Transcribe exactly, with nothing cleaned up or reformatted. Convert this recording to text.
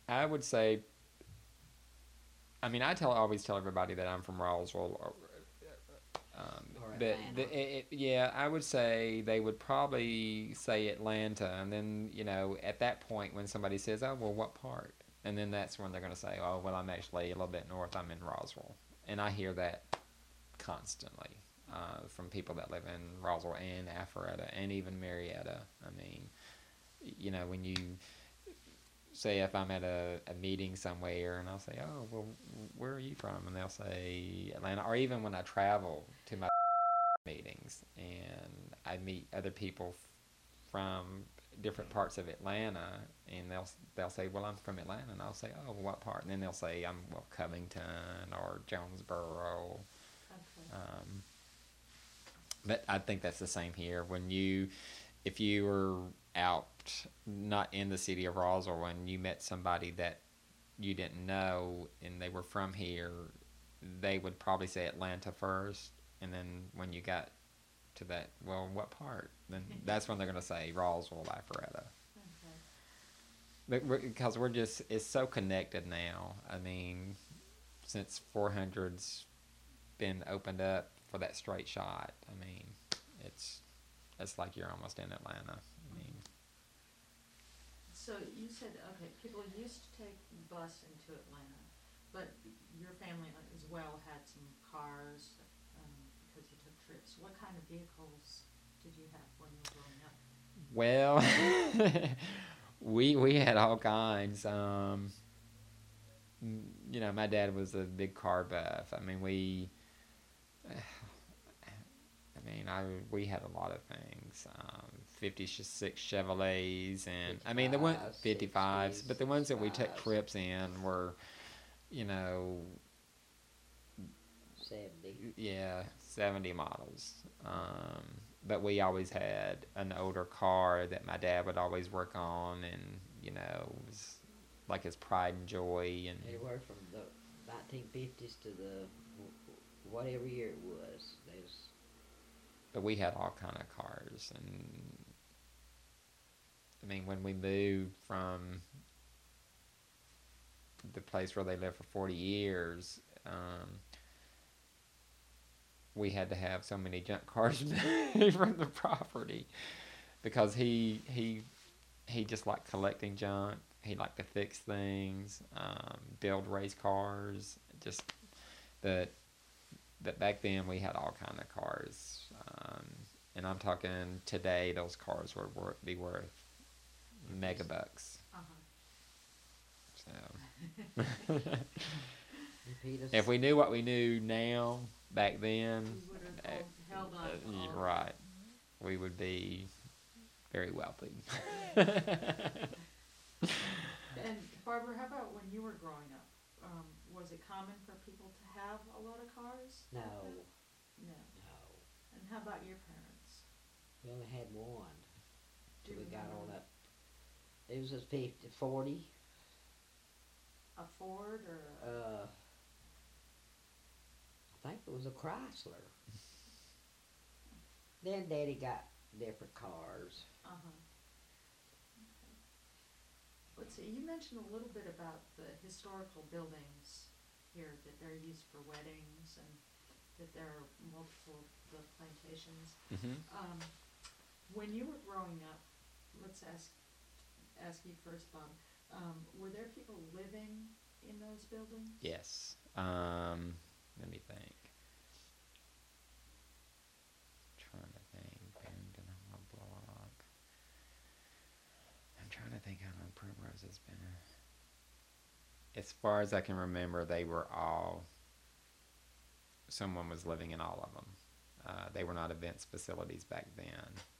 I would say, I mean, I tell always tell everybody that I'm from Roswell, or, um, Or but the, Atlanta. it, it, yeah, I would say they would probably say Atlanta, and then you know, at that point when somebody says, "Oh, well, what part?" and then that's when they're going to say, "Oh, well, I'm actually a little bit north. I'm in Roswell," and I hear that constantly uh, from people that live in Roswell and Alpharetta and even Marietta. I mean, you know, when you say if I'm at a, a meeting somewhere and I'll say, "Oh, well, where are you from?" and they'll say Atlanta, or even when I travel to my meetings and I meet other people from different parts of Atlanta, and they'll they'll say, "Well, I'm from Atlanta," and I'll say, "Oh, well, what part?" And then they'll say, "I'm well Covington or Jonesboro." Okay. Um, but I think that's the same here. When you, if you were out not in the city of Roswell, when you met somebody that you didn't know and they were from here, they would probably say Atlanta first, and then when you got to that, well, what part? Then that's when they're gonna say Roswell, Alpharetta. Okay. But we're, because we're just, it's so connected now. I mean, since four hundred's been opened up for that straight shot, I mean, it's it's like you're almost in Atlanta. I mean, Mhm. So you said, okay, people used to take the bus into Atlanta, but your family as well had some cars, um, because you took trips. What kind of vehicles did you have when you were growing up? well, we we had all kinds. Um, you know, my dad was a big car buff. I mean, we, I mean, I we had a lot of things. Um, fifty-six Chevrolets, and I mean the one fifty-fives, fifty-fives, sixties, but the ones that we took sixty-fives, trips in were, you know, seventy. yeah, seventy models. Um, but we always had an older car that my dad would always work on, and you know, it was like his pride and joy. And Anywhere from the nineteen fifties to the whatever year it was. There's but we had all kind of cars, and I mean, when we moved from the place where they lived for forty years, um, we had to have so many junk cars moved from the property because he he he just liked collecting junk. He liked to fix things, um, build race cars. Just but but back then we had all kind of cars, um, and I'm talking today. Those cars would wor- be worth mega bucks. Uh-huh. So repeat us. if we knew what we knew now back then, You would have uh, held, held on to uh, all of right, that. we would be very wealthy. And Barbara, how about when you were growing up? Um, was it common for people to have a lot of cars No, like that? No. no. And how about your parents? We only had one Do till you we got remember on up. It was a fifty, forty. a Ford or a, Uh, I think it was a Chrysler. Then Daddy got different cars. uh-huh. Okay. Let's see, you mentioned a little bit about the historical buildings here, that they're used for weddings and that there are multiple of the plantations. Hmm. Um, when you were growing up, let's ask ask you first, Bob. Um, were there people living in those buildings? Yes. Um, let me think. Trying to think. Barrington Hall Block. I'm trying to think how long Primrose has been. As far as I can remember, they were all. Someone was living in all of them. Uh, they were not events facilities back then.